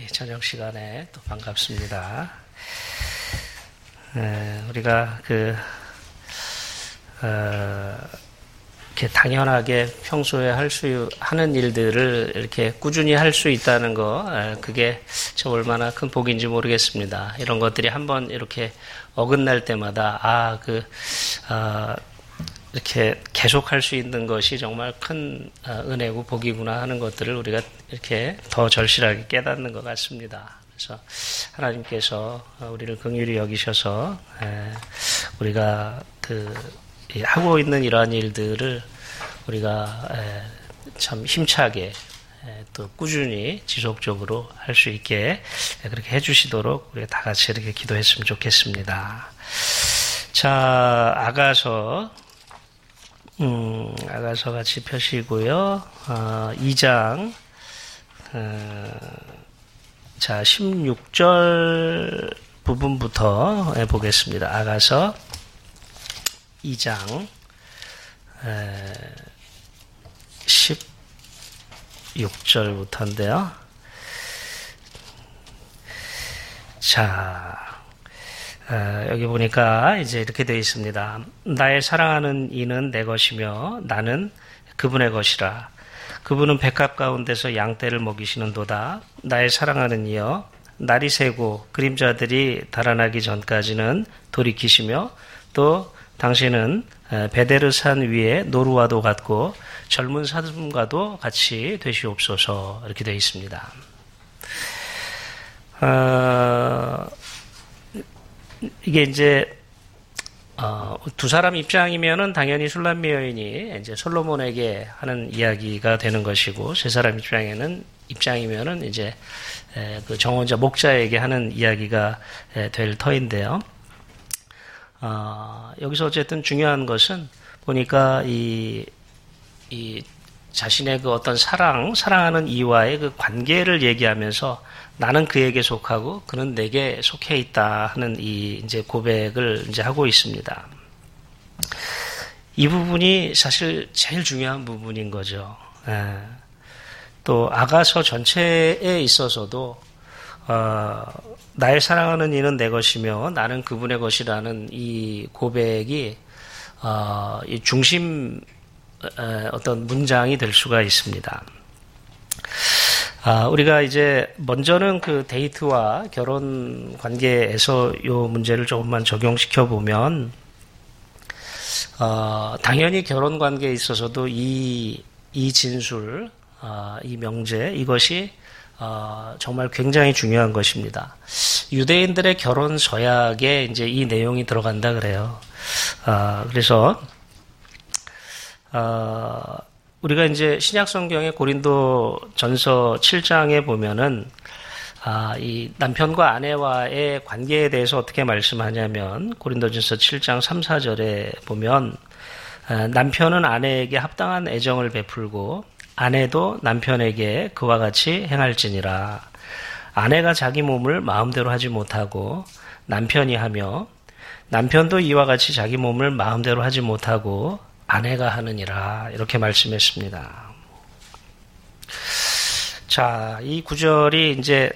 저녁 시간에 또 반갑습니다. 우리가 이렇게 당연하게 평소에 하는 일들을 이렇게 꾸준히 할 수 있다는 거, 그게 저 얼마나 큰 복인지 모르겠습니다. 이런 것들이 한번 이렇게 어긋날 때마다, 이렇게 계속 할 수 있는 것이 정말 큰 은혜고 복이구나 하는 것들을 우리가 이렇게 더 절실하게 깨닫는 것 같습니다. 그래서 하나님께서 우리를 긍휼히 여기셔서 우리가 하고 있는 이러한 일들을 우리가 참 힘차게 또 꾸준히 지속적으로 할 수 있게 그렇게 해주시도록 우리가 다 같이 이렇게 기도했으면 좋겠습니다. 자, 아가서 같이 펴시고요. 2장, 16절 부분부터 보겠습니다. 아가서 2장, 16절부터인데요. 자, 여기 보니까 이제 이렇게 되어 있습니다. 나의 사랑하는 이는 내 것이며 나는 그분의 것이라. 그분은 백합 가운데서 양떼를 먹이시는도다. 나의 사랑하는 이여, 날이 새고 그림자들이 달아나기 전까지는 돌이키시며 또 당신은 베데르산 위에 노루와도 같고 젊은 사슴과도 같이 되시옵소서. 이렇게 되어 있습니다. 이게 이제 두 사람 입장이면은 당연히 슐람미 여인이 이제 솔로몬에게 하는 이야기가 되는 것이고, 세 사람 입장이면은 이제 그 정혼자 목자에게 하는 이야기가 될 터인데요. 여기서 어쨌든 중요한 것은 보니까 이 자신의 그 어떤 사랑하는 이와의 그 관계를 얘기하면서 나는 그에게 속하고 그는 내게 속해 있다 하는 이 이제 고백을 이제 하고 있습니다. 이 부분이 사실 제일 중요한 부분인 거죠. 또 아가서 전체에 있어서도 나의 사랑하는 이는 내 것이며 나는 그분의 것이라는 이 고백이 이 중심 어떤 문장이 될 수가 있습니다. 우리가 이제 먼저는 그 데이트와 결혼 관계에서 이 문제를 조금만 적용시켜 보면, 당연히 결혼 관계에 있어서도 이 진술, 이 명제, 이것이 정말 굉장히 중요한 것입니다. 유대인들의 결혼 서약에 이제 이 내용이 들어간다 그래요. 그래서 우리가 이제 신약 성경의 고린도 전서 7장에 보면은 이 남편과 아내와의 관계에 대해서 어떻게 말씀하냐면, 고린도전서 7장 3, 4절에 보면 남편은 아내에게 합당한 애정을 베풀고 아내도 남편에게 그와 같이 행할지니라. 아내가 자기 몸을 마음대로 하지 못하고 남편이 하며 남편도 이와 같이 자기 몸을 마음대로 하지 못하고 아내가 하느니라. 이렇게 말씀했습니다. 자, 이 구절이 이제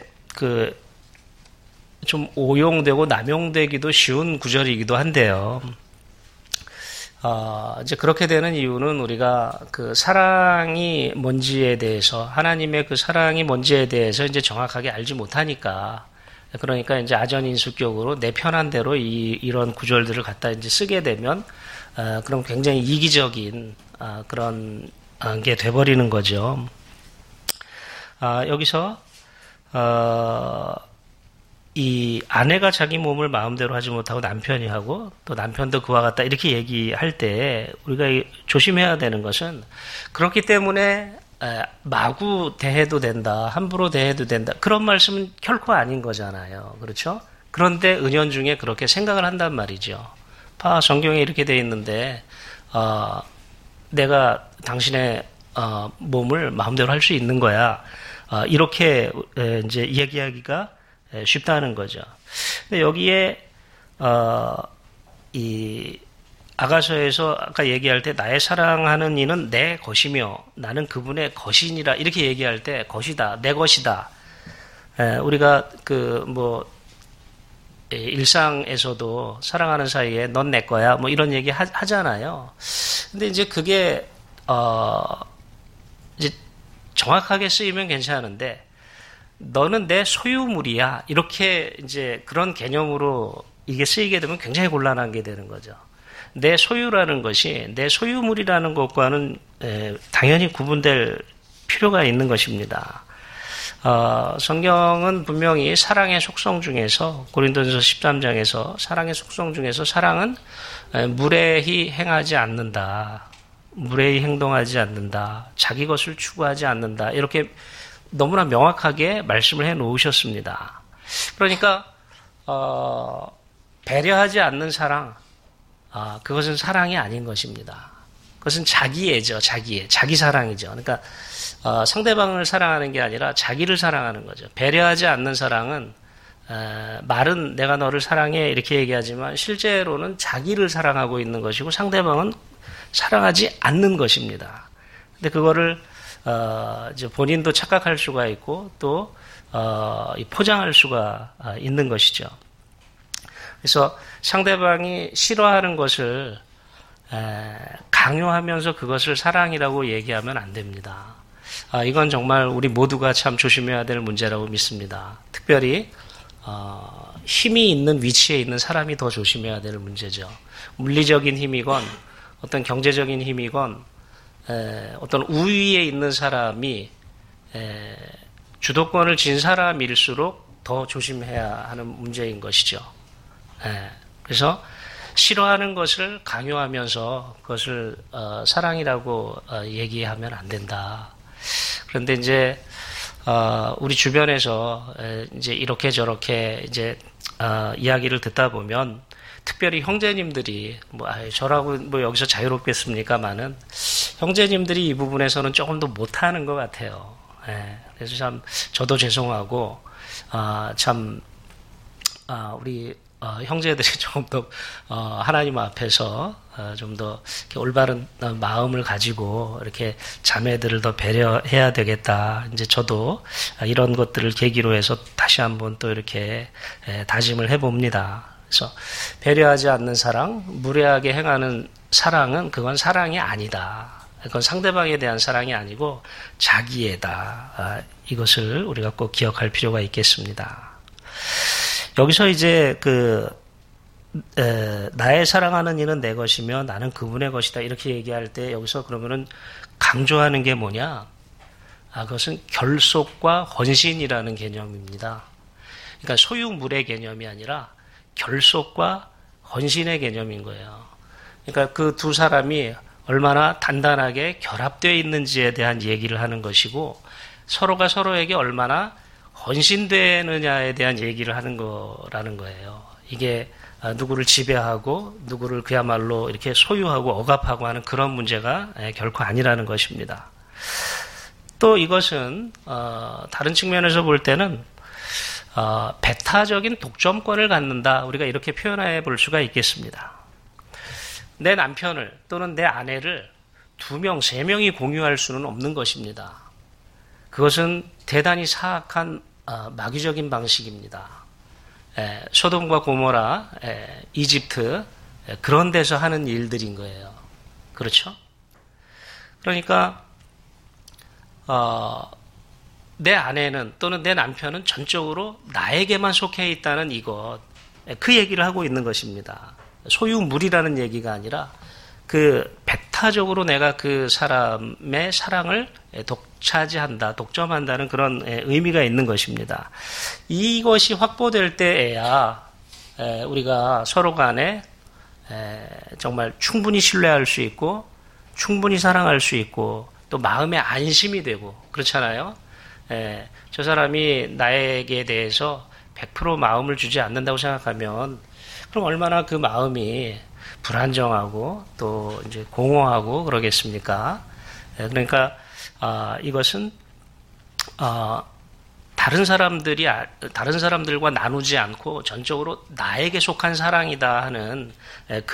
좀 오용되고 남용되기도 쉬운 구절이기도 한데요. 이제 그렇게 되는 이유는 우리가 그 사랑이 뭔지에 대해서, 하나님의 그 사랑이 뭔지에 대해서 이제 정확하게 알지 못하니까, 그러니까 이제 아전인수격으로 내 편한 대로 이런 구절들을 갖다 이제 쓰게 되면, 그럼 굉장히 이기적인 그런 게 돼버리는 거죠. 여기서 이 아내가 자기 몸을 마음대로 하지 못하고 남편이 하고 또 남편도 그와 같다 이렇게 얘기할 때 우리가 조심해야 되는 것은, 그렇기 때문에 마구 대해도 된다, 함부로 대해도 된다, 그런 말씀은 결코 아닌 거잖아요. 그렇죠? 그런데 은연중에 그렇게 생각을 한단 말이죠. 성경에 이렇게 되어 있는데 내가 당신의 몸을 마음대로 할 수 있는 거야. 이렇게 이제 얘기하기가 쉽다는 거죠. 근데 여기에 이 아가서에서 아까 얘기할 때 나의 사랑하는 이는 내 것이며 나는 그분의 것이니라 이렇게 얘기할 때 것이다, 내 것이다. 우리가 일상에서도 사랑하는 사이에 넌 내 거야 뭐 이런 얘기 하잖아요. 근데 이제 그게 이제 정확하게 쓰이면 괜찮은데 너는 내 소유물이야 이렇게 이제 그런 개념으로 이게 쓰이게 되면 굉장히 곤란한 게 되는 거죠. 내 소유라는 것이 내 소유물이라는 것과는 당연히 구분될 필요가 있는 것입니다. 성경은 분명히 사랑의 속성 중에서 고린도전서 13장에서 사랑의 속성 중에서 사랑은 무례히 행하지 않는다. 무례히 행동하지 않는다. 자기 것을 추구하지 않는다. 이렇게 너무나 명확하게 말씀을 해 놓으셨습니다. 그러니까 배려하지 않는 사랑, 그것은 사랑이 아닌 것입니다. 그것은 자기애죠. 자기 사랑이죠. 그러니까 상대방을 사랑하는 게 아니라 자기를 사랑하는 거죠. 배려하지 않는 사랑은 말은 내가 너를 사랑해 이렇게 얘기하지만 실제로는 자기를 사랑하고 있는 것이고 상대방은 사랑하지 않는 것입니다. 근데 그거를 이제 본인도 착각할 수가 있고 또 포장할 수가 있는 것이죠. 그래서 상대방이 싫어하는 것을 강요하면서 그것을 사랑이라고 얘기하면 안 됩니다. 이건 정말 우리 모두가 참 조심해야 될 문제라고 믿습니다. 특별히 힘이 있는 위치에 있는 사람이 더 조심해야 될 문제죠. 물리적인 힘이건 어떤 경제적인 힘이건 어떤 우위에 있는 사람이 주도권을 쥔 사람일수록 더 조심해야 하는 문제인 것이죠. 그래서 싫어하는 것을 강요하면서 그것을 사랑이라고 얘기하면 안 된다. 그런데 이제 우리 주변에서 이제 이렇게 저렇게 이제 이야기를 듣다 보면 특별히 형제님들이 저라고 여기서 자유롭겠습니까마는 형제님들이 이 부분에서는 조금 더 못하는 것 같아요. 그래서 참 저도 죄송하고 우리 형제들이 조금 더 하나님 앞에서 좀 더 올바른 마음을 가지고 이렇게 자매들을 더 배려해야 되겠다. 이제 저도 이런 것들을 계기로 해서 다시 한번 또 이렇게 다짐을 해봅니다. 그래서 배려하지 않는 사랑, 무례하게 행하는 사랑은 그건 사랑이 아니다. 그건 상대방에 대한 사랑이 아니고 자기애다. 이것을 우리가 꼭 기억할 필요가 있겠습니다. 여기서 이제 나의 사랑하는 이는 내 것이며 나는 그분의 것이다. 이렇게 얘기할 때 여기서 그러면은 강조하는 게 뭐냐? 그것은 결속과 헌신이라는 개념입니다. 그러니까 소유물의 개념이 아니라 결속과 헌신의 개념인 거예요. 그러니까 그 두 사람이 얼마나 단단하게 결합되어 있는지에 대한 얘기를 하는 것이고 서로가 서로에게 얼마나 헌신되느냐에 대한 얘기를 하는 거라는 거예요. 이게 누구를 지배하고 누구를 그야말로 이렇게 소유하고 억압하고 하는 그런 문제가 결코 아니라는 것입니다. 또 이것은 다른 측면에서 볼 때는 배타적인 독점권을 갖는다. 우리가 이렇게 표현해 볼 수가 있겠습니다. 내 남편을 또는 내 아내를 2명, 3명이 공유할 수는 없는 것입니다. 그것은 대단히 사악한 마귀적인 방식입니다. 소돔과 고모라, 이집트 그런 데서 하는 일들인 거예요. 그렇죠? 그러니까 내 아내는 또는 내 남편은 전적으로 나에게만 속해 있다는 이것, 그 얘기를 하고 있는 것입니다. 소유물이라는 얘기가 아니라 그 배타적으로 내가 그 사람의 사랑을 독차지한다, 독점한다는 그런 의미가 있는 것입니다. 이것이 확보될 때에야 우리가 서로 간에 정말 충분히 신뢰할 수 있고 충분히 사랑할 수 있고 또 마음의 안심이 되고 그렇잖아요. 저 사람이 나에게 대해서 100% 마음을 주지 않는다고 생각하면 그럼 얼마나 그 마음이 불안정하고 또 이제 공허하고 그러겠습니까? 그러니까 이것은 다른 사람들과 나누지 않고 전적으로 나에게 속한 사랑이다 하는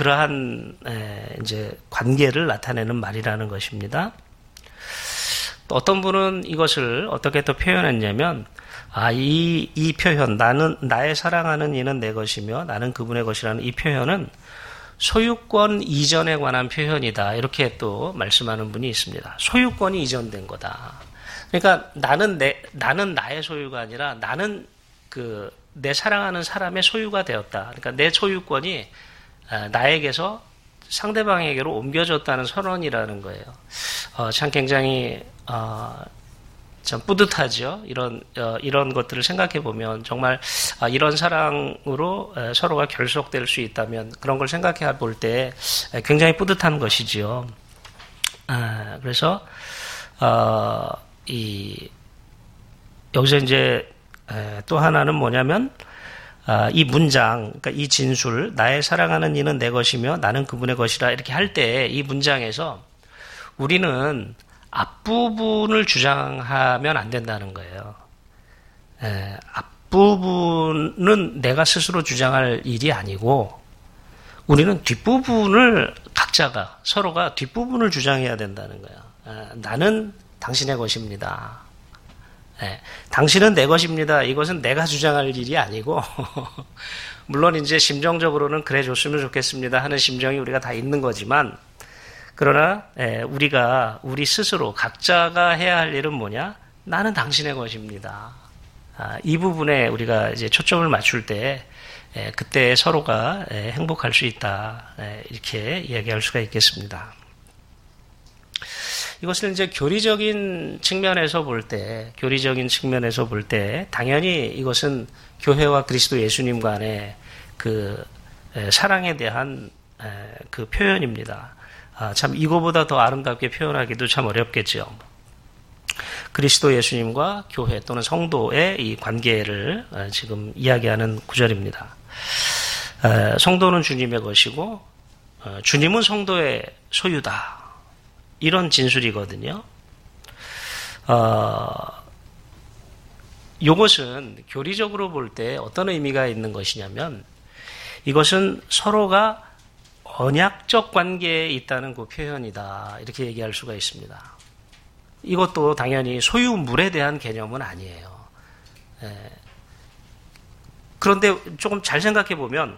그러한 이제 관계를 나타내는 말이라는 것입니다. 또 어떤 분은 이것을 어떻게 또 표현했냐면, 이 표현, 나의 사랑하는 이는 내 것이며 나는 그분의 것이라는 이 표현은 소유권 이전에 관한 표현이다. 이렇게 또 말씀하는 분이 있습니다. 소유권이 이전된 거다. 그러니까 나는 나의 소유가 아니라 나는 내 사랑하는 사람의 소유가 되었다. 그러니까 내 소유권이 나에게서 상대방에게로 옮겨졌다는 선언이라는 거예요. 참 굉장히 참 뿌듯하죠. 이런 것들을 생각해 보면 정말 이런 사랑으로 서로가 결속될 수 있다면 그런 걸 생각해 볼 때 굉장히 뿌듯한 것이지요. 그래서 여기서 이제 또 하나는 뭐냐면 이 문장, 그러니까 이 진술, 나의 사랑하는 이는 내 것이며 나는 그분의 것이라 이렇게 할 때 이 문장에서 우리는 앞부분을 주장하면 안 된다는 거예요. 앞부분은 내가 스스로 주장할 일이 아니고 우리는 뒷부분을 각자가 서로가 뒷부분을 주장해야 된다는 거예요. 나는 당신의 것입니다. 당신은 내 것입니다. 이것은 내가 주장할 일이 아니고 물론 이제 심정적으로는 그래 줬으면 좋겠습니다 하는 심정이 우리가 다 있는 거지만 그러나 우리 스스로 각자가 해야 할 일은 뭐냐? 나는 당신의 것입니다. 이 부분에 우리가 이제 초점을 맞출 때 그때 서로가 행복할 수 있다. 이렇게 이야기할 수가 있겠습니다. 이것을 이제 교리적인 측면에서 볼 때 당연히 이것은 교회와 그리스도 예수님 간의 그 사랑에 대한 그 표현입니다. 참 이거보다 더 아름답게 표현하기도 참 어렵겠죠. 그리스도 예수님과 교회 또는 성도의 이 관계를 지금 이야기하는 구절입니다. 성도는 주님의 것이고 주님은 성도의 소유다. 이런 진술이거든요. 이것은 교리적으로 볼 때 어떤 의미가 있는 것이냐면 이것은 서로가 언약적 관계에 있다는 그 표현이다. 이렇게 얘기할 수가 있습니다. 이것도 당연히 소유물에 대한 개념은 아니에요. 그런데 조금 잘 생각해 보면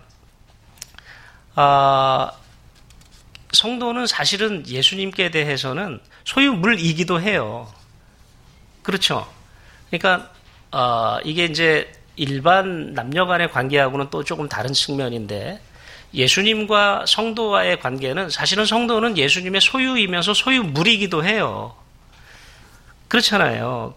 성도는 사실은 예수님께 대해서는 소유물이기도 해요. 그렇죠? 그러니까 이게 이제 일반 남녀 간의 관계하고는 또 조금 다른 측면인데 예수님과 성도와의 관계는 사실은 성도는 예수님의 소유이면서 소유물이기도 해요. 그렇잖아요.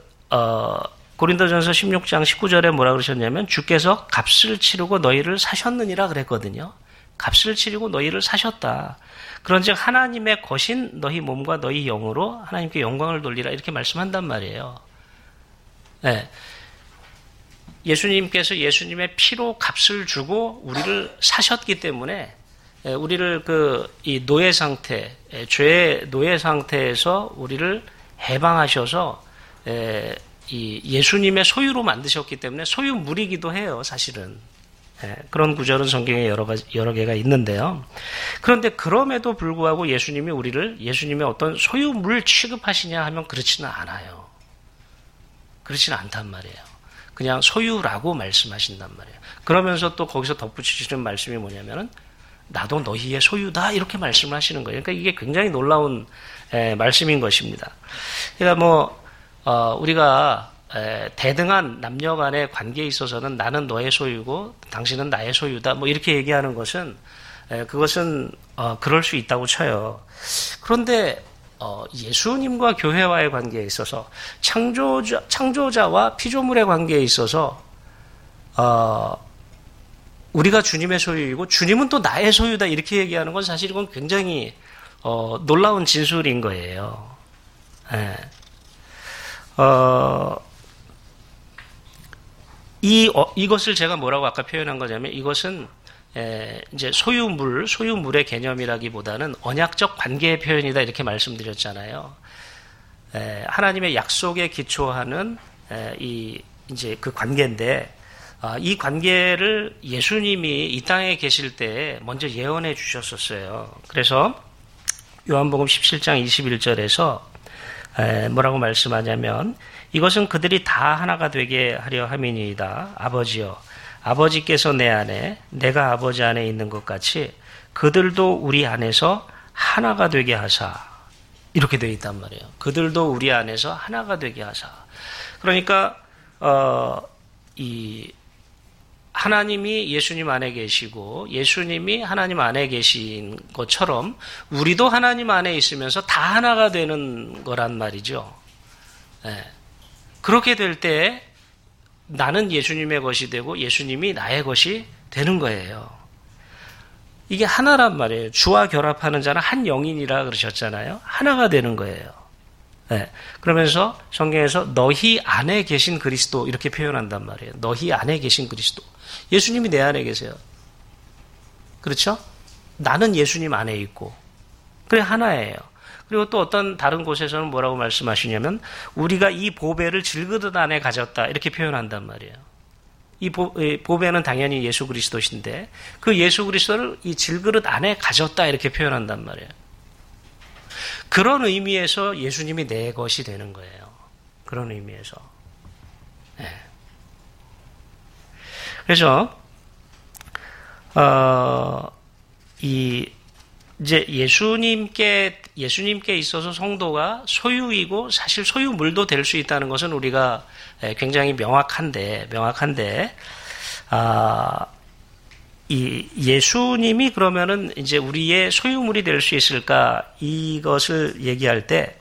고린도전서 16장 19절에 뭐라 그러셨냐면 주께서 값을 치르고 너희를 사셨느니라 그랬거든요. 값을 치르고 너희를 사셨다. 그런즉 하나님의 것인 너희 몸과 너희 영으로 하나님께 영광을 돌리라 이렇게 말씀한단 말이에요. 네. 예수님께서 예수님의 피로 값을 주고 우리를 사셨기 때문에 우리를 이 노예 상태, 죄의 노예 상태에서 우리를 해방하셔서 이 예수님의 소유로 만드셨기 때문에 소유물이기도 해요, 사실은. 그런 구절은 성경에 여러 개가 있는데요. 그런데 그럼에도 불구하고 예수님이 우리를 예수님의 어떤 소유물 취급하시냐 하면 그렇지는 않아요. 그렇지는 않단 말이에요. 그냥 소유라고 말씀하신단 말이에요. 그러면서 또 거기서 덧붙이시는 말씀이 뭐냐면은 나도 너희의 소유다 이렇게 말씀을 하시는 거예요. 그러니까 이게 굉장히 놀라운 말씀인 것입니다. 그러니까 우리가 대등한 남녀 간의 관계에 있어서는 나는 너의 소유고 당신은 나의 소유다 이렇게 얘기하는 것은 그것은 그럴 수 있다고 쳐요. 그런데 예수님과 교회와의 관계에 있어서 창조자와 피조물의 관계에 있어서 우리가 주님의 소유이고 주님은 또 나의 소유다 이렇게 얘기하는 건 사실 이건 굉장히 놀라운 진술인 거예요. 이것을 제가 뭐라고 아까 표현한 거냐면 이것은 이제 소유물의 개념이라기보다는 언약적 관계의 표현이다 이렇게 말씀드렸잖아요. 하나님의 약속에 기초하는 이제 그 관계인데 이 관계를 예수님이 이 땅에 계실 때 먼저 예언해 주셨었어요. 그래서 요한복음 17장 21절에서 뭐라고 말씀하냐면 이것은 그들이 다 하나가 되게 하려 함이니이다. 아버지여, 아버지께서 내 안에 내가 아버지 안에 있는 것 같이 그들도 우리 안에서 하나가 되게 하사. 이렇게 되어 있단 말이에요. 그들도 우리 안에서 하나가 되게 하사. 그러니까 이 하나님이 예수님 안에 계시고 예수님이 하나님 안에 계신 것처럼 우리도 하나님 안에 있으면서 다 하나가 되는 거란 말이죠. 네. 그렇게 될 때 나는 예수님의 것이 되고 예수님이 나의 것이 되는 거예요. 이게 하나란 말이에요. 주와 결합하는 자는 한 영인이라 그러셨잖아요. 하나가 되는 거예요. 네. 그러면서 성경에서 너희 안에 계신 그리스도 이렇게 표현한단 말이에요. 너희 안에 계신 그리스도. 예수님이 내 안에 계세요. 그렇죠? 나는 예수님 안에 있고 그래 하나예요. 그리고 또 어떤 다른 곳에서는 뭐라고 말씀하시냐면 우리가 이 보배를 질그릇 안에 가졌다 이렇게 표현한단 말이에요. 이 보배는 당연히 예수 그리스도신데 그 예수 그리스도를 이 질그릇 안에 가졌다 이렇게 표현한단 말이에요. 그런 의미에서 예수님이 내 것이 되는 거예요. 그런 의미에서. 네. 그래서 이제 예수님께 있어서 성도가 소유이고 사실 소유물도 될 수 있다는 것은 우리가 굉장히 명확한데 이 예수님이 그러면은 이제 우리의 소유물이 될 수 있을까 이것을 얘기할 때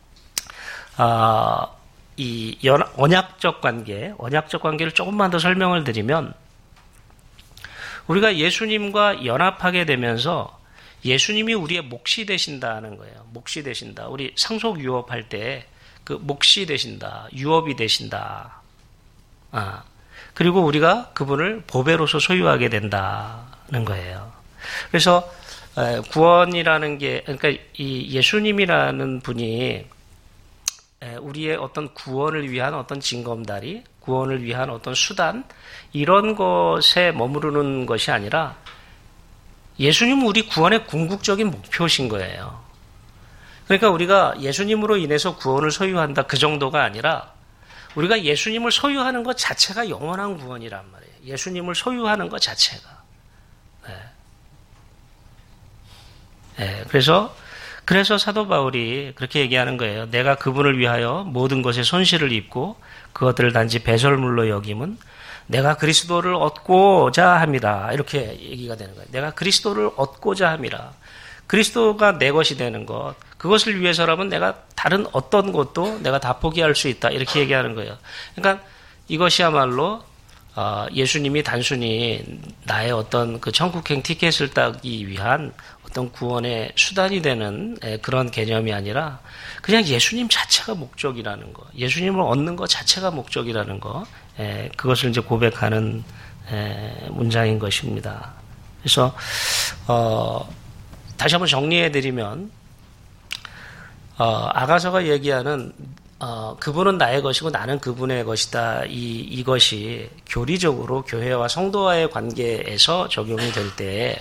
이 언약적 관계를 조금만 더 설명을 드리면 우리가 예수님과 연합하게 되면서 예수님이 우리의 몫이 되신다는 거예요. 몫이 되신다. 우리 상속 유업할 때 그 몫이 되신다. 유업이 되신다. 그리고 우리가 그분을 보배로서 소유하게 된다는 거예요. 그래서 구원이라는 게 그러니까 이 예수님이라는 분이 우리의 어떤 구원을 위한 어떤 징검다리, 구원을 위한 어떤 수단 이런 것에 머무르는 것이 아니라 예수님은 우리 구원의 궁극적인 목표신 거예요. 그러니까 우리가 예수님으로 인해서 구원을 소유한다 그 정도가 아니라 우리가 예수님을 소유하는 것 자체가 영원한 구원이란 말이에요. 예수님을 소유하는 것 자체가. 그래서 사도 바울이 그렇게 얘기하는 거예요. 내가 그분을 위하여 모든 것에 손실을 입고 그것들을 단지 배설물로 여김은 내가 그리스도를 얻고자 함이라. 이렇게 얘기가 되는 거예요. 내가 그리스도를 얻고자 함이라. 그리스도가 내 것이 되는 것. 그것을 위해서라면 내가 다른 어떤 것도 내가 다 포기할 수 있다. 이렇게 얘기하는 거예요. 그러니까 이것이야말로 예수님이 단순히 나의 어떤 그 천국행 티켓을 따기 위한 어떤 구원의 수단이 되는 그런 개념이 아니라 그냥 예수님 자체가 목적이라는 거. 예수님을 얻는 것 자체가 목적이라는 거. 그것을 이제 고백하는 문장인 것입니다. 그래서 다시 한번 정리해드리면 아가서가 얘기하는 그분은 나의 것이고 나는 그분의 것이다. 이것이 교리적으로 교회와 성도와의 관계에서 적용이 될 때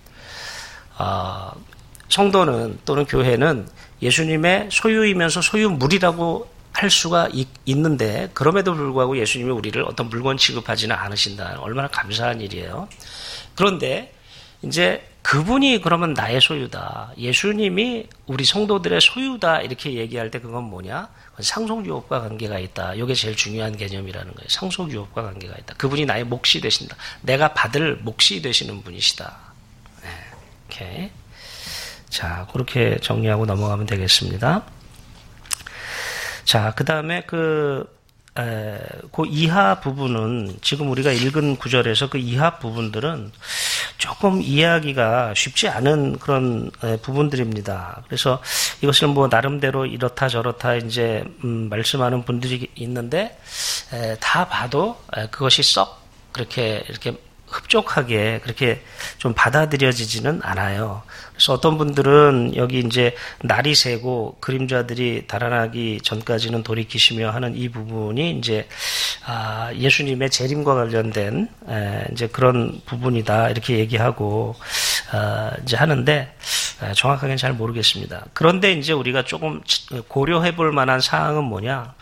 성도는 또는 교회는 예수님의 소유이면서 소유물이라고 할 수가 있는데 그럼에도 불구하고 예수님이 우리를 어떤 물건 취급하지는 않으신다. 얼마나 감사한 일이에요. 그런데 이제 그분이 그러면 나의 소유다. 예수님이 우리 성도들의 소유다. 이렇게 얘기할 때 그건 뭐냐? 상속유업과 관계가 있다. 이게 제일 중요한 개념이라는 거예요. 상속유업과 관계가 있다. 그분이 나의 몫이 되신다. 내가 받을 몫이 되시는 분이시다. 이렇게. 자, 그렇게 정리하고 넘어가면 되겠습니다. 자, 그 다음에 그 이하 부분은 지금 우리가 읽은 구절에서 그 이하 부분들은 조금 이해하기가 쉽지 않은 그런 부분들입니다. 그래서 이것을 뭐 나름대로 이렇다 저렇다 이제 말씀하는 분들이 있는데 다 봐도 그것이 썩 그렇게 이렇게 흡족하게 그렇게 좀 받아들여지지는 않아요. 그래서 어떤 분들은 여기 이제 날이 새고 그림자들이 달아나기 전까지는 돌이키시며 하는 이 부분이 이제 예수님의 재림과 관련된 이제 그런 부분이다 이렇게 얘기하고 이제 하는데 정확하게는 잘 모르겠습니다. 그런데 이제 우리가 조금 고려해 볼 만한 사항은 뭐냐,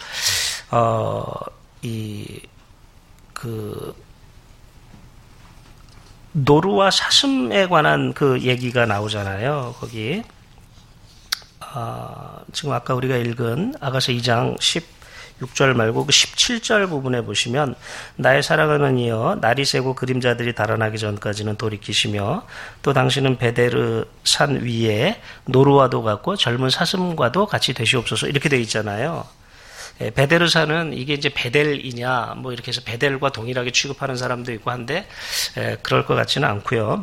노루와 사슴에 관한 그 얘기가 나오잖아요. 거기 지금 아까 우리가 읽은 아가서 2장 16절 말고 그 17절 부분에 보시면 나의 사랑하는 이여 날이 새고 그림자들이 달아나기 전까지는 돌이키시며 또 당신은 베데르 산 위에 노루와도 같고 젊은 사슴과도 같이 되시옵소서 이렇게 되어 있잖아요. 베데르 산은 이게 이제 베델이냐 뭐 이렇게 해서 베델과 동일하게 취급하는 사람도 있고 한데 그럴 것 같지는 않고요.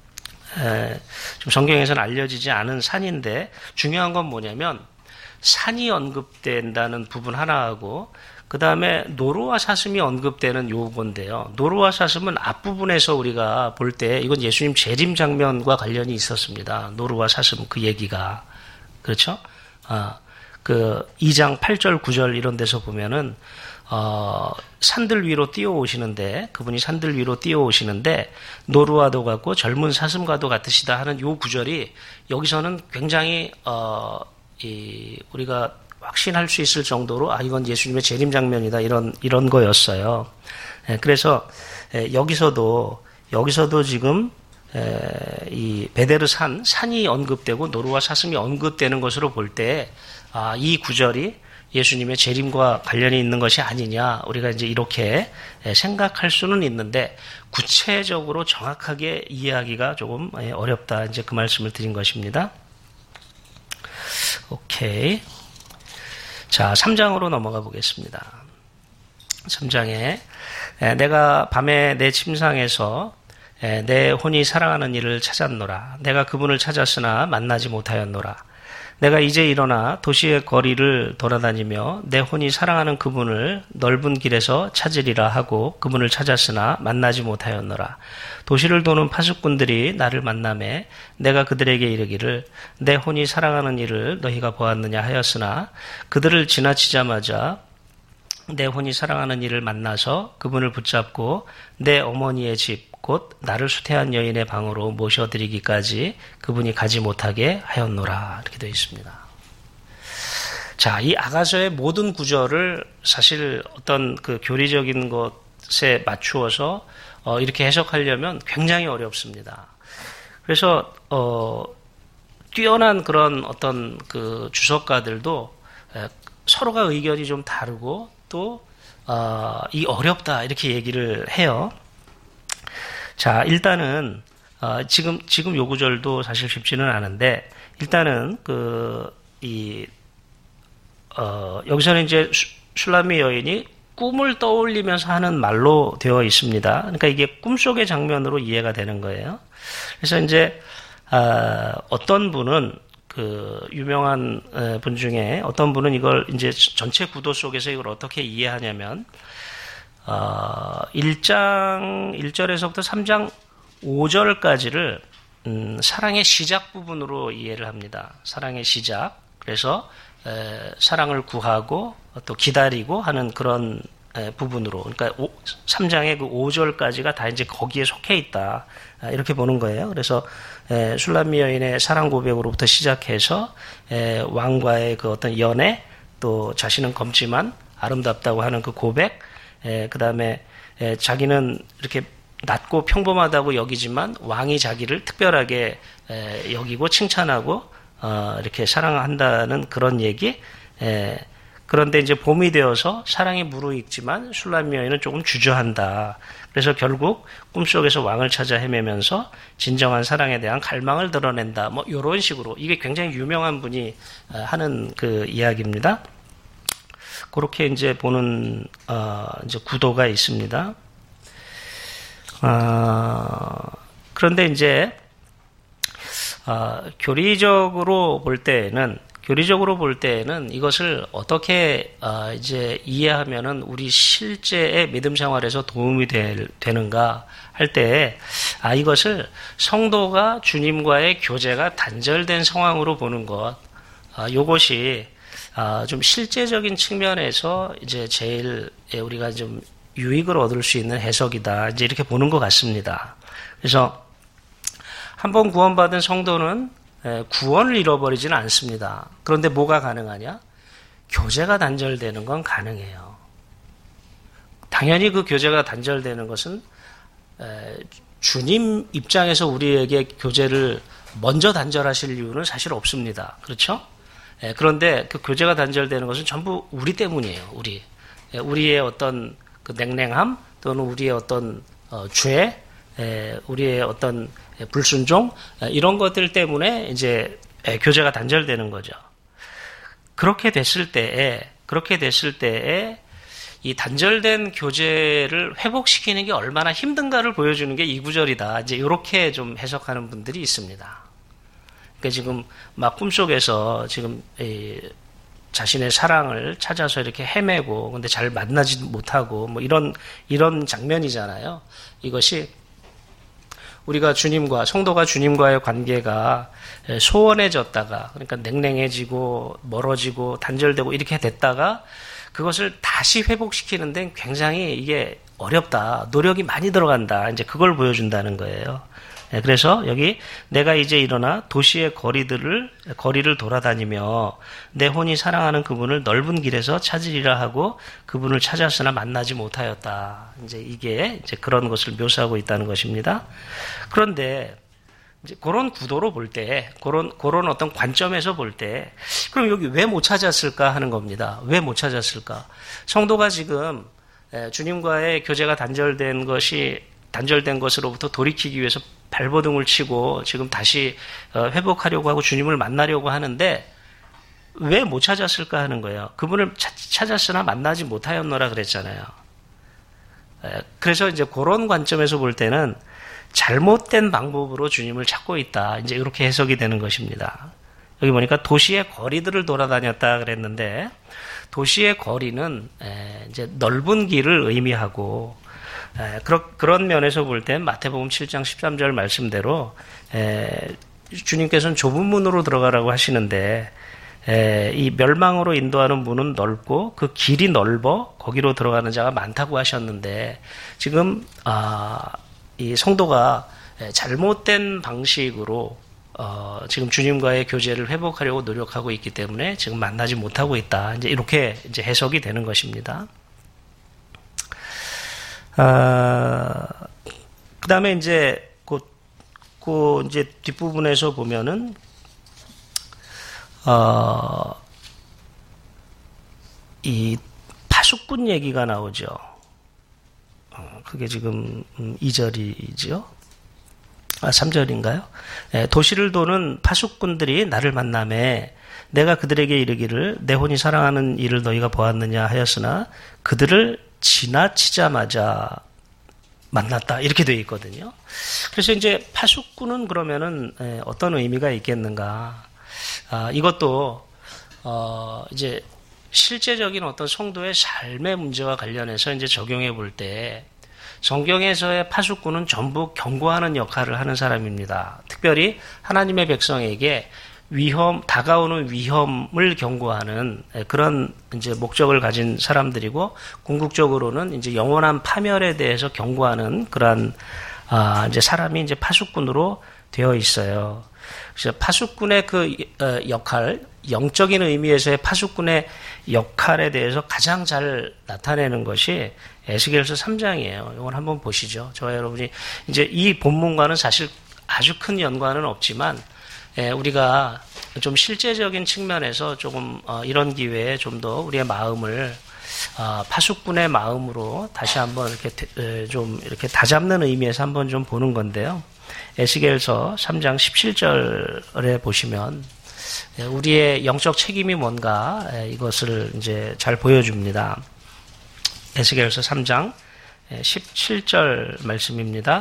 좀 성경에서는 알려지지 않은 산인데 중요한 건 뭐냐면 산이 언급된다는 부분 하나하고 그 다음에 노루와 사슴이 언급되는 요건데요. 노루와 사슴은 앞부분에서 우리가 볼 때 이건 예수님 재림 장면과 관련이 있었습니다. 노루와 사슴 그 얘기가 그렇죠? 그 2장 8절 9절 이런 데서 보면은 산들 위로 뛰어오시는데 그분이 산들 위로 뛰어오시는데 노루와도 같고 젊은 사슴과도 같으시다 하는 요 구절이 여기서는 굉장히 우리가 확신할 수 있을 정도로 이건 예수님의 재림 장면이다 이런 거였어요. 그래서 여기서도 지금 이 베데르 산이 언급되고 노루와 사슴이 언급되는 것으로 볼 때 이 구절이 예수님의 재림과 관련이 있는 것이 아니냐 우리가 이제 이렇게 생각할 수는 있는데 구체적으로 정확하게 이해하기가 조금 어렵다 이제 그 말씀을 드린 것입니다. 오케이. 자, 3장으로 넘어가 보겠습니다. 3장에 내가 밤에 내 침상에서 내 혼이 사랑하는 이를 찾았노라. 내가 그분을 찾았으나 만나지 못하였노라. 내가 이제 일어나 도시의 거리를 돌아다니며 내 혼이 사랑하는 그분을 넓은 길에서 찾으리라 하고 그분을 찾았으나 만나지 못하였노라. 도시를 도는 파수꾼들이 나를 만나매 내가 그들에게 이르기를 내 혼이 사랑하는 이를 너희가 보았느냐 하였으나 그들을 지나치자마자 내 혼이 사랑하는 이를 만나서 그분을 붙잡고 내 어머니의 집 곧 나를 수태한 여인의 방으로 모셔드리기까지 그분이 가지 못하게 하였노라 이렇게 되어 있습니다. 자, 이 아가서의 모든 구절을 사실 어떤 그 교리적인 것에 맞추어서 이렇게 해석하려면 굉장히 어렵습니다. 그래서 뛰어난 그런 어떤 그 주석가들도 서로가 의견이 좀 다르고 또 이 어렵다 이렇게 얘기를 해요. 자, 일단은 지금 요 구절도 사실 쉽지는 않은데 일단은 여기서는 이제 슐라미 여인이 꿈을 떠올리면서 하는 말로 되어 있습니다. 그러니까 이게 꿈속의 장면으로 이해가 되는 거예요. 그래서 이제 어떤 분은 그 유명한 분 중에 어떤 분은 이걸 이제 전체 구도 속에서 이걸 어떻게 이해하냐면 1장 1절에서부터 3장 5절까지를 사랑의 시작 부분으로 이해를 합니다. 사랑의 시작. 그래서 사랑을 구하고 또 기다리고 하는 그런 부분으로. 그러니까 3장의 그 5절까지가 다 이제 거기에 속해 있다. 이렇게 보는 거예요. 그래서 슐라미 여인의 사랑 고백으로부터 시작해서 왕과의 그 어떤 연애, 또 자신은 검지만 아름답다고 하는 그 고백, 그 다음에 자기는 이렇게 낮고 평범하다고 여기지만 왕이 자기를 특별하게 여기고 칭찬하고 이렇게 사랑한다는 그런 얘기. 그런데 이제 봄이 되어서 사랑이 무르익지만 슐라미 여인은 조금 주저한다. 그래서 결국 꿈속에서 왕을 찾아 헤매면서 진정한 사랑에 대한 갈망을 드러낸다. 뭐 이런 식으로 이게 굉장히 유명한 분이 하는 그 이야기입니다. 그렇게 이제 보는 이제 구도가 있습니다. 그런데 이제 교리적으로 볼 때에는 이것을 어떻게 이제 이해하면은 우리 실제의 믿음 생활에서 도움이 되는가 할 때 이것을 성도가 주님과의 교제가 단절된 상황으로 보는 것, 요것이 좀 실제적인 측면에서 이제 제일 우리가 좀 유익을 얻을 수 있는 해석이다. 이제 이렇게 보는 것 같습니다. 그래서 한번 구원받은 성도는 구원을 잃어버리지는 않습니다. 그런데 뭐가 가능하냐? 교제가 단절되는 건 가능해요. 당연히 그 교제가 단절되는 것은 주님 입장에서 우리에게 교제를 먼저 단절하실 이유는 사실 없습니다. 그렇죠? 그런데 그 교제가 단절되는 것은 전부 우리 때문이에요. 우리의 어떤 그 냉랭함 또는 우리의 어떤 죄, 우리의 어떤 불순종 이런 것들 때문에 이제 교제가 단절되는 거죠. 그렇게 됐을 때에 이 단절된 교제를 회복시키는 게 얼마나 힘든가를 보여주는 게 이 구절이다. 이제 이렇게 좀 해석하는 분들이 있습니다. 그러니까 지금 막 꿈속에서 지금 자신의 사랑을 찾아서 이렇게 헤매고 근데 잘 만나지 못하고 뭐 이런 장면이잖아요. 이것이 우리가 성도가 주님과의 관계가 소원해졌다가 그러니까 냉랭해지고 멀어지고 단절되고 이렇게 됐다가 그것을 다시 회복시키는 데는 굉장히 이게 어렵다. 노력이 많이 들어간다. 이제 그걸 보여준다는 거예요. 그래서 여기 내가 이제 일어나 도시의 거리를 돌아다니며 내 혼이 사랑하는 그분을 넓은 길에서 찾으리라 하고 그분을 찾았으나 만나지 못하였다. 이게 그런 것을 묘사하고 있다는 것입니다. 그런데 이제 그런 구도로 볼 때, 그런 어떤 관점에서 볼 때, 그럼 여기 왜 못 찾았을까 하는 겁니다. 왜 못 찾았을까? 성도가 지금 주님과의 교제가 단절된 것으로부터 돌이키기 위해서 발버둥을 치고 지금 다시 회복하려고 하고 주님을 만나려고 하는데 왜 못 찾았을까 하는 거예요. 그분을 찾았으나 만나지 못하였노라 그랬잖아요. 그래서 이제 그런 관점에서 볼 때는 잘못된 방법으로 주님을 찾고 있다. 이제 이렇게 해석이 되는 것입니다. 여기 보니까 도시의 거리들을 돌아다녔다 그랬는데 도시의 거리는 이제 넓은 길을 의미하고 그런 면에서 볼 때 마태복음 7장 13절 말씀대로 주님께서는 좁은 문으로 들어가라고 하시는데 이 멸망으로 인도하는 문은 넓고 그 길이 넓어 거기로 들어가는 자가 많다고 하셨는데 지금 이 성도가 잘못된 방식으로 지금 주님과의 교제를 회복하려고 노력하고 있기 때문에 지금 만나지 못하고 있다. 이제 이렇게 이제 해석이 되는 것입니다. 그 다음에 이제 이제 뒷부분에서 보면은 이 파수꾼 얘기가 나오죠. 그게 지금 2절이죠. 3절인가요? 도시를 도는 파수꾼들이 나를 만나매 내가 그들에게 이르기를 내 혼이 사랑하는 이를 너희가 보았느냐 하였으나 그들을 지나치자마자 만났다. 이렇게 되어 있거든요. 그래서 이제 파수꾼은 그러면은 어떤 의미가 있겠는가? 이것도 이제 실제적인 어떤 성도의 삶의 문제와 관련해서 이제 적용해 볼 때 성경에서의 파수꾼은 전부 경고하는 역할을 하는 사람입니다. 특별히 하나님의 백성에게 다가오는 위험을 경고하는 그런 이제 목적을 가진 사람들이고 궁극적으로는 이제 영원한 파멸에 대해서 경고하는 그러한 이제 사람이 이제 파수꾼으로 되어 있어요. 그래서 파수꾼의 그 역할, 영적인 의미에서의 파수꾼의 역할에 대해서 가장 잘 나타내는 것이 에스겔서 3장이에요. 이걸 한번 보시죠. 저와 여러분이 이제 이 본문과는 사실 아주 큰 연관은 없지만 우리가 좀 실제적인 측면에서 조금 이런 기회에 좀 더 우리의 마음을 파수꾼의 마음으로 다시 한번 이렇게 좀 이렇게 다잡는 의미에서 한번 좀 보는 건데요. 에스겔서 3장 17절에 보시면 우리의 영적 책임이 뭔가 이것을 이제 잘 보여줍니다. 에스겔서 3장 17절 말씀입니다.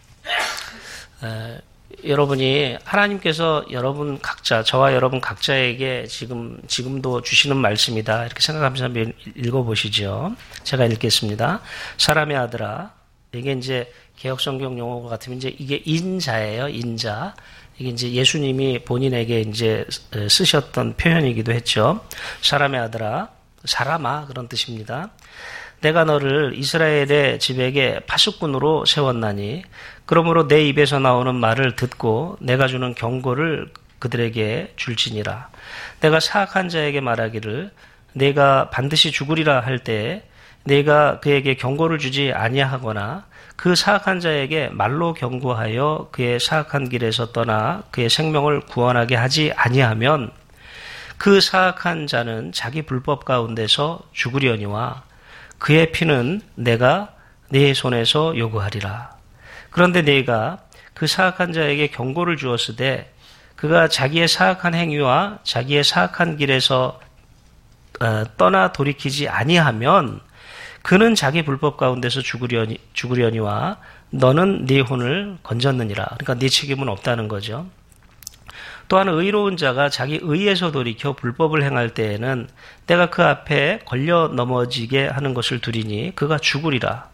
여러분이 하나님께서 여러분 각자, 저와 여러분 각자에게 지금도 주시는 말씀이다. 이렇게 생각하면서 한번 읽어보시죠. 제가 읽겠습니다. 사람의 아들아, 이게 이제 개혁성경 용어가 같으면 이제 이게 인자예요. 인자. 이게 이제 예수님이 본인에게 이제 쓰셨던 표현이기도 했죠. 사람의 아들아, 사람아 그런 뜻입니다. 내가 너를 이스라엘의 집에게 파수꾼으로 세웠나니 그러므로 내 입에서 나오는 말을 듣고 내가 주는 경고를 그들에게 줄지니라. 내가 사악한 자에게 말하기를 내가 반드시 죽으리라 할 때 내가 그에게 경고를 주지 아니하거나 그 사악한 자에게 말로 경고하여 그의 사악한 길에서 떠나 그의 생명을 구원하게 하지 아니하면 그 사악한 자는 자기 불법 가운데서 죽으려니와 그의 피는 내가 네 손에서 요구하리라. 그런데 네가 그 사악한 자에게 경고를 주었으되 그가 자기의 사악한 행위와 자기의 사악한 길에서 떠나 돌이키지 아니하면 그는 자기 불법 가운데서 죽으려니와 너는 네 혼을 건졌느니라. 그러니까 네 책임은 없다는 거죠. 또한 의로운 자가 자기 의에서 돌이켜 불법을 행할 때에는 내가 그 앞에 걸려 넘어지게 하는 것을 두리니 그가 죽으리라.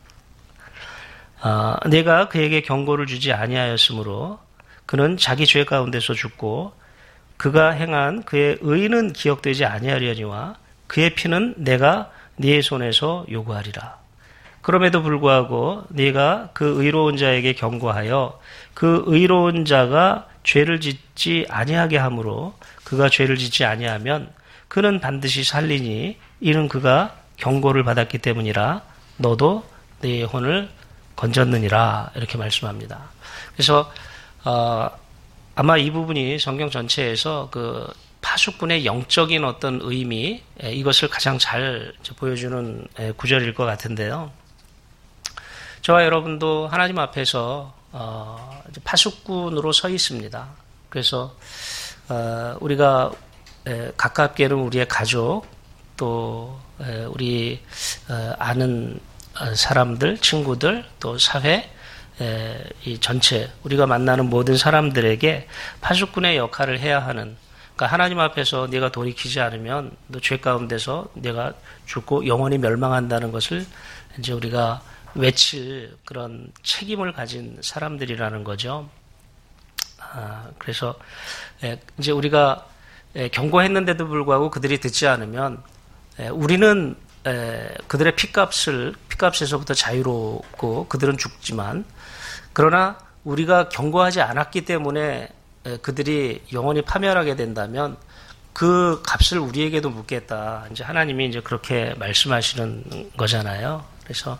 내가 그에게 경고를 주지 아니하였으므로 그는 자기 죄 가운데서 죽고 그가 행한 그의 의는 기억되지 아니하려니와 그의 피는 내가 네 손에서 요구하리라. 그럼에도 불구하고 네가 그 의로운 자에게 경고하여 그 의로운 자가 죄를 짓지 아니하게 하므로 그가 죄를 짓지 아니하면 그는 반드시 살리니 이는 그가 경고를 받았기 때문이라. 너도 네 혼을 건졌느니라. 이렇게 말씀합니다. 그래서 아마 이 부분이 성경 전체에서 그 파수꾼의 영적인 어떤 의미, 이것을 가장 잘 보여주는 구절일 것 같은데요. 저와 여러분도 하나님 앞에서 파수꾼으로 서 있습니다. 그래서 우리가 가깝게는 우리의 가족, 또 우리 아는 사람들, 친구들, 또 사회, 이 전체 우리가 만나는 모든 사람들에게 파수꾼의 역할을 해야 하는, 그러니까 하나님 앞에서 네가 돌이키지 않으면 너 죄 가운데서 네가 죽고 영원히 멸망한다는 것을 이제 우리가 외칠 그런 책임을 가진 사람들이라는 거죠. 그래서 이제 우리가 경고했는데도 불구하고 그들이 듣지 않으면 우리는 그들의 핏값에서부터 자유롭고 그들은 죽지만, 그러나 우리가 경고하지 않았기 때문에 그들이 영원히 파멸하게 된다면 그 값을 우리에게도 묻겠다. 이제 하나님이 이제 그렇게 말씀하시는 거잖아요. 그래서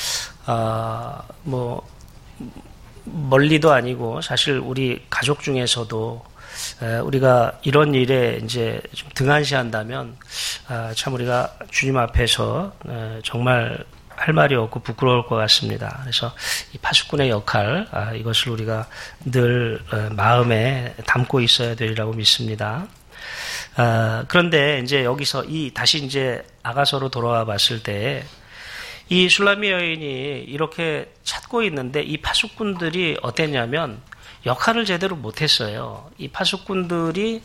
뭐 멀리도 아니고 사실 우리 가족 중에서도 우리가 이런 일에 이제 좀 등한시한다면 참 우리가 주님 앞에서 정말 할 말이 없고 부끄러울 것 같습니다. 그래서 이 파수꾼의 역할, 이것을 우리가 늘 마음에 담고 있어야 되리라고 믿습니다. 그런데 이제 여기서 다시 이제 아가서로 돌아와 봤을 때 이 술람미 여인이 이렇게 찾고 있는데 이 파수꾼들이 어땠냐면 역할을 제대로 못했어요. 이 파수꾼들이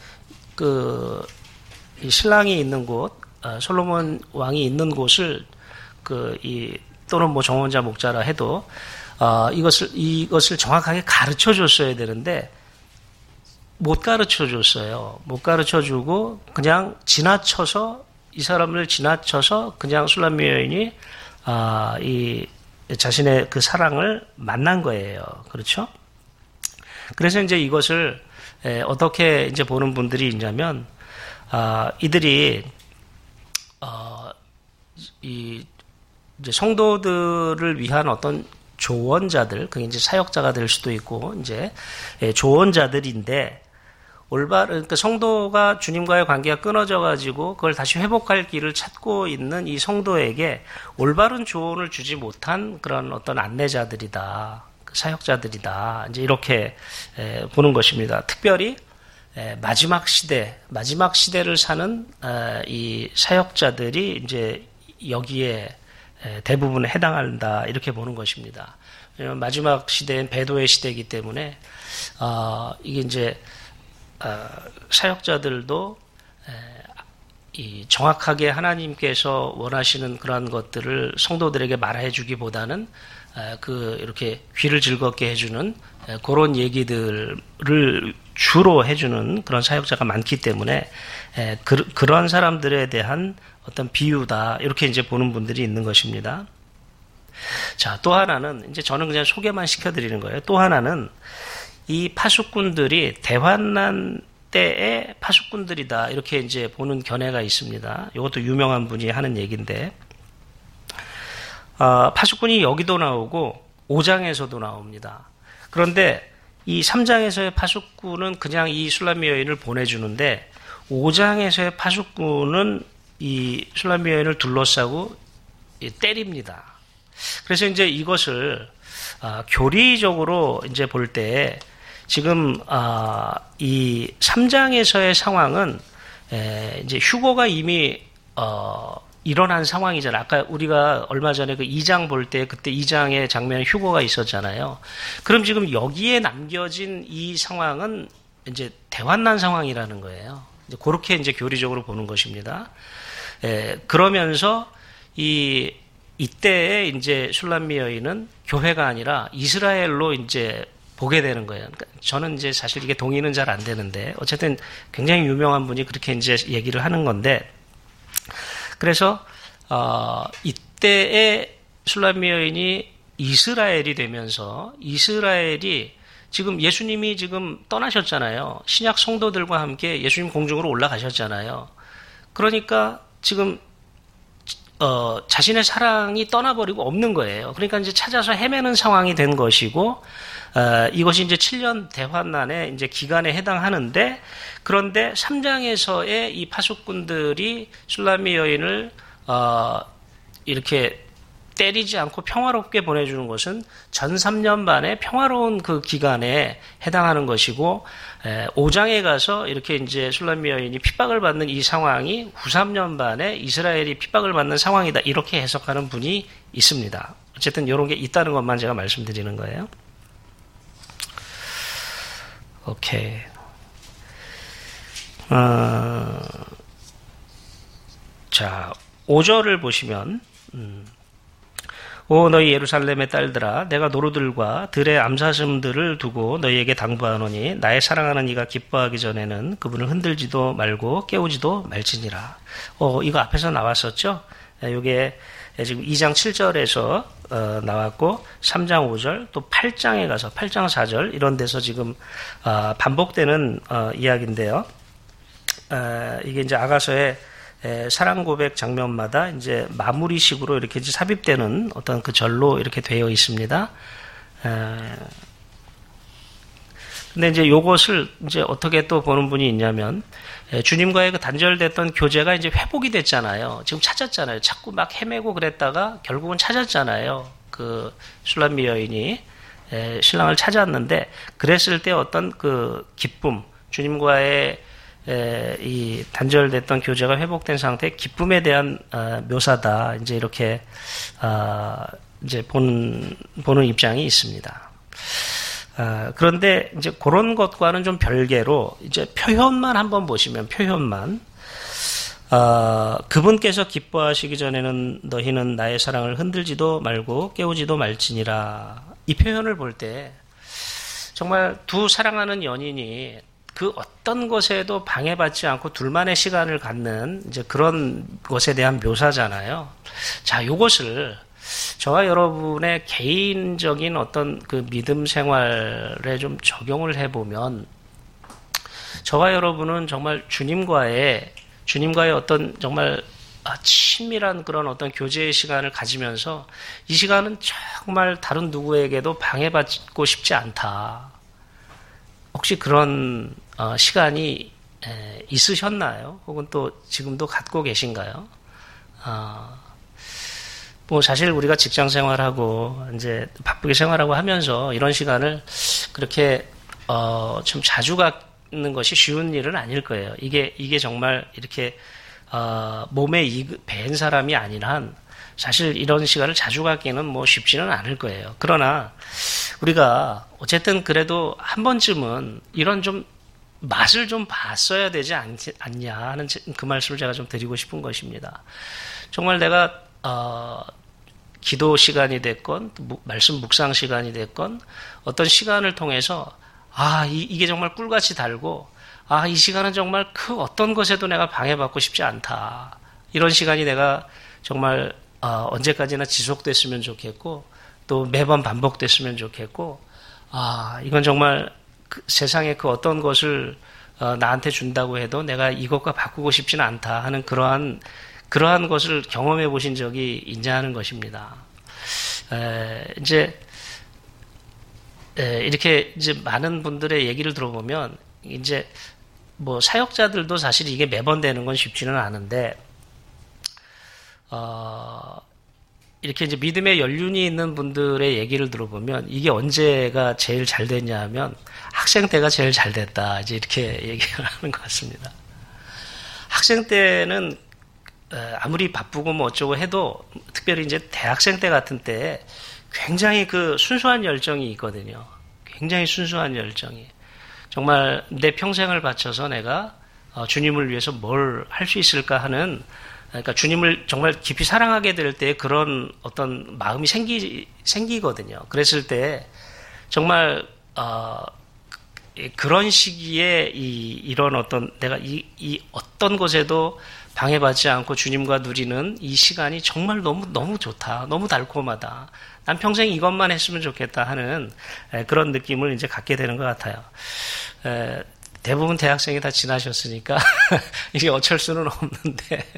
이 신랑이 있는 곳, 솔로몬 왕이 있는 곳을 또는 뭐 정원자 목자라 해도 이것을 정확하게 가르쳐 줬어야 되는데 못 가르쳐 줬어요. 못 가르쳐 주고 그냥 이 사람을 지나쳐서 그냥 술람미 여인이 이 자신의 그 사랑을 만난 거예요. 그렇죠? 그래서 이제 이것을 어떻게 이제 보는 분들이 있냐면 이들이 이제 성도들을 위한 어떤 조언자들, 그게 이제 사역자가 될 수도 있고 이제 조언자들인데, 그러니까 성도가 주님과의 관계가 끊어져 가지고 그걸 다시 회복할 길을 찾고 있는 이 성도에게 올바른 조언을 주지 못한 그런 어떤 안내자들이다, 사역자들이다, 이제 이렇게 보는 것입니다. 특별히 마지막 시대를 사는 이 사역자들이 이제 여기에 대부분에 해당한다, 이렇게 보는 것입니다. 왜냐하면 마지막 시대는 배도의 시대이기 때문에 이게 이제 사역자들도 정확하게 하나님께서 원하시는 그러한 것들을 성도들에게 말해주기보다는 이렇게 귀를 즐겁게 해주는 그런 얘기들을 주로 해주는 그런 사역자가 많기 때문에 그런 사람들에 대한 어떤 비유다, 이렇게 이제 보는 분들이 있는 것입니다. 자, 또 하나는 이제 저는 그냥 소개만 시켜드리는 거예요. 또 하나는 이 파수꾼들이 대환난 때의 파수꾼들이다. 이렇게 이제 보는 견해가 있습니다. 이것도 유명한 분이 하는 얘기인데, 파수꾼이 여기도 나오고 5장에서도 나옵니다. 그런데 이 3장에서의 파수꾼은 그냥 이 술람미 여인을 보내주는데 5장에서의 파수꾼은 이 술람미 여인을 둘러싸고 때립니다. 그래서 이제 이것을 교리적으로 이제 볼 때 지금 이 3장에서의 상황은 이제 휴거가 이미 일어난 상황이잖아요. 아까 우리가 얼마 전에 그 2장 볼 때 그때 2장의 장면에 휴거가 있었잖아요. 그럼 지금 여기에 남겨진 이 상황은 이제 대환난 상황이라는 거예요. 이제 그렇게 이제 교리적으로 보는 것입니다. 그러면서 이때에 이제 술람미 여인은 교회가 아니라 이스라엘로 이제 보게 되는 거예요. 그러니까 저는 이제 사실 이게 동의는 잘 안 되는데 어쨌든 굉장히 유명한 분이 그렇게 이제 얘기를 하는 건데, 그래서 이때에 술람미 여인이 이스라엘이 되면서 이스라엘이 지금 예수님이 지금 떠나셨잖아요. 신약 성도들과 함께 예수님 공중으로 올라가셨잖아요. 그러니까 지금 자신의 사랑이 떠나버리고 없는 거예요. 그러니까 이제 찾아서 헤매는 상황이 된 것이고, 이것이 이제 7년 대환난의 이제 기간에 해당하는데, 그런데 3장에서의 이 파수꾼들이 술람미 여인을 이렇게 때리지 않고 평화롭게 보내주는 것은 전 3년 반의 평화로운 그 기간에 해당하는 것이고, 5장에 가서 이렇게 이제 술람미 여인이 핍박을 받는 이 상황이 후 3년 반에 이스라엘이 핍박을 받는 상황이다. 이렇게 해석하는 분이 있습니다. 어쨌든 이런 게 있다는 것만 제가 말씀드리는 거예요. 오케이. 자, 5절을 보시면, 오 너희 예루살렘의 딸들아, 내가 노루들과 들의 암사슴들을 두고 너희에게 당부하노니 나의 사랑하는 이가 기뻐하기 전에는 그분을 흔들지도 말고 깨우지도 말지니라. 이거 앞에서 나왔었죠? 이게 지금 2장 7절에서 나왔고 3장 5절 또 8장에 가서 8장 4절 이런 데서 지금 반복되는 이야기인데요. 이게 이제 아가서의 사랑 고백 장면마다 이제 마무리식으로 이렇게 이제 삽입되는 어떤 그 절로 이렇게 되어 있습니다. 근데 이제 요것을 이제 어떻게 또 보는 분이 있냐면, 주님과의 그 단절됐던 교제가 이제 회복이 됐잖아요. 지금 찾았잖아요. 자꾸 막 헤매고 그랬다가 결국은 찾았잖아요. 그 술람미 여인이 신랑을 찾았는데, 그랬을 때 어떤 그 기쁨, 주님과의 이 단절됐던 교제가 회복된 상태의 기쁨에 대한 묘사다. 이제 이렇게 이제 보는 입장이 있습니다. 그런데 이제 그런 것과는 좀 별개로 이제 표현만 한번 보시면 표현만 그분께서 기뻐하시기 전에는 너희는 나의 사랑을 흔들지도 말고 깨우지도 말지니라. 이 표현을 볼 때 정말 두 사랑하는 연인이 그 어떤 것에도 방해받지 않고 둘만의 시간을 갖는 이제 그런 것에 대한 묘사잖아요. 자, 요것을 저와 여러분의 개인적인 어떤 그 믿음 생활에 좀 적용을 해보면, 저와 여러분은 정말 주님과의 어떤 정말 친밀한 그런 어떤 교제의 시간을 가지면서 이 시간은 정말 다른 누구에게도 방해받고 싶지 않다. 혹시 그런 시간이 있으셨나요? 혹은 또 지금도 갖고 계신가요? 뭐 사실 우리가 직장 생활하고 이제 바쁘게 생활하고 하면서 이런 시간을 그렇게 좀 자주 갖는 것이 쉬운 일은 아닐 거예요. 이게 정말 이렇게 몸에 밴 사람이 아닌 한 사실 이런 시간을 자주 갖기는 뭐 쉽지는 않을 거예요. 그러나 우리가 어쨌든 그래도 한 번쯤은 이런 좀 맛을 좀 봤어야 되지 않냐 하는 그 말씀을 제가 좀 드리고 싶은 것입니다. 정말 내가 기도 시간이 됐건 말씀 묵상 시간이 됐건 어떤 시간을 통해서 이게 정말 꿀같이 달고 이 시간은 정말 그 어떤 것에도 내가 방해받고 싶지 않다. 이런 시간이 내가 정말 언제까지나 지속됐으면 좋겠고 또 매번 반복됐으면 좋겠고 이건 정말 그 세상의 그 어떤 것을 나한테 준다고 해도 내가 이것과 바꾸고 싶지는 않다 하는 그러한 것을 경험해 보신 적이 있냐는 것입니다. 이렇게 이제 많은 분들의 얘기를 들어보면 이제 뭐 사역자들도 사실 이게 매번 되는 건 쉽지는 않은데 이렇게 이제 믿음의 연륜이 있는 분들의 얘기를 들어보면 이게 언제가 제일 잘 됐냐 하면 학생 때가 제일 잘 됐다. 이제 이렇게 얘기를 하는 것 같습니다. 학생 때는 아무리 바쁘고 뭐 어쩌고 해도 특별히 이제 대학생 때 같은 때에 굉장히 그 순수한 열정이 있거든요. 굉장히 순수한 열정이. 정말 내 평생을 바쳐서 내가 주님을 위해서 뭘 할 수 있을까 하는, 그러니까 주님을 정말 깊이 사랑하게 될 때 그런 어떤 마음이 생기거든요. 그랬을 때 정말 그런 시기에 이런 어떤 내가 이 어떤 것에도 방해받지 않고 주님과 누리는 이 시간이 정말 너무 좋다, 너무 달콤하다. 난 평생 이것만 했으면 좋겠다 하는 그런 느낌을 이제 갖게 되는 것 같아요. 대부분 대학생이 다 지나셨으니까 이게 어쩔 수는 없는데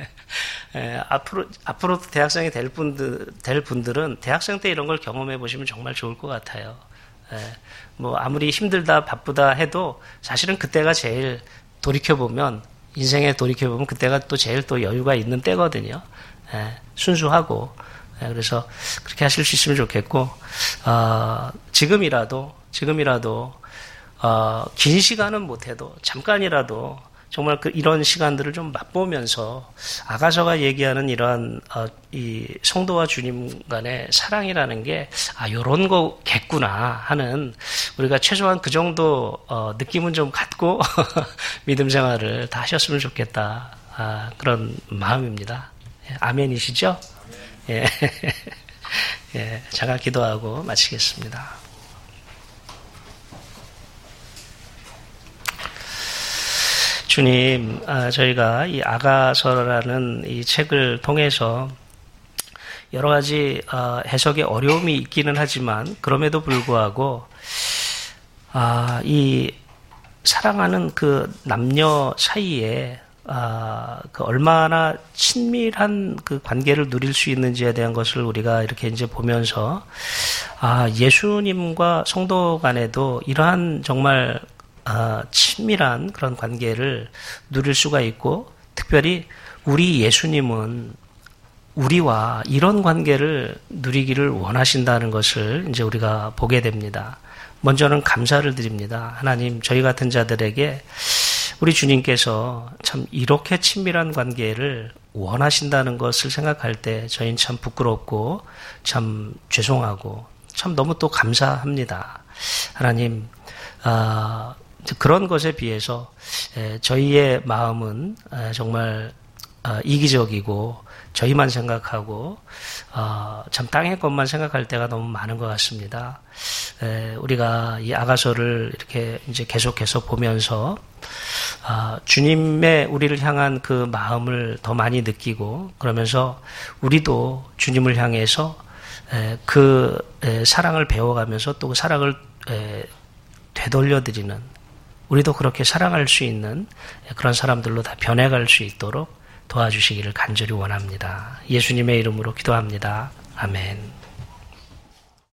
앞으로 대학생이 될 분들은 대학생 때 이런 걸 경험해 보시면 정말 좋을 것 같아요. 뭐 아무리 힘들다 바쁘다 해도 사실은 그때가 제일 인생에 돌이켜보면 그때가 또 제일 또 여유가 있는 때거든요. 순수하고. 그래서 그렇게 하실 수 있으면 좋겠고, 지금이라도, 긴 시간은 못해도 잠깐이라도 정말 이런 시간들을 좀 맛보면서 아가서가 얘기하는 이러한, 이 성도와 주님 간의 사랑이라는 게, 요런 거겠구나 하는 우리가 최소한 그 정도, 느낌은 좀 갖고 믿음 생활을 다 하셨으면 좋겠다. 그런 마음입니다. 아멘이시죠? 예. 예. 제가 기도하고 마치겠습니다. 주님, 저희가 이 아가서라는 이 책을 통해서 여러 가지 해석의 어려움이 있기는 하지만 그럼에도 불구하고 이 사랑하는 그 남녀 사이에 그 얼마나 친밀한 그 관계를 누릴 수 있는지에 대한 것을 우리가 이렇게 이제 보면서 예수님과 성도 간에도 이러한 정말 친밀한 그런 관계를 누릴 수가 있고, 특별히 우리 예수님은 우리와 이런 관계를 누리기를 원하신다는 것을 이제 우리가 보게 됩니다. 먼저는 감사를 드립니다. 하나님, 저희 같은 자들에게 우리 주님께서 참 이렇게 친밀한 관계를 원하신다는 것을 생각할 때 저희는 참 부끄럽고 참 죄송하고 참 너무 또 감사합니다. 하나님, 그런 것에 비해서 저희의 마음은 정말 이기적이고 저희만 생각하고 참 땅의 것만 생각할 때가 너무 많은 것 같습니다. 우리가 이 아가서를 이렇게 이제 계속해서 보면서 주님의 우리를 향한 그 마음을 더 많이 느끼고, 그러면서 우리도 주님을 향해서 그 사랑을 배워가면서 또 그 사랑을 되돌려드리는, 우리도 그렇게 사랑할 수 있는 그런 사람들로 다 변해갈 수 있도록 도와주시기를 간절히 원합니다. 예수님의 이름으로 기도합니다. 아멘.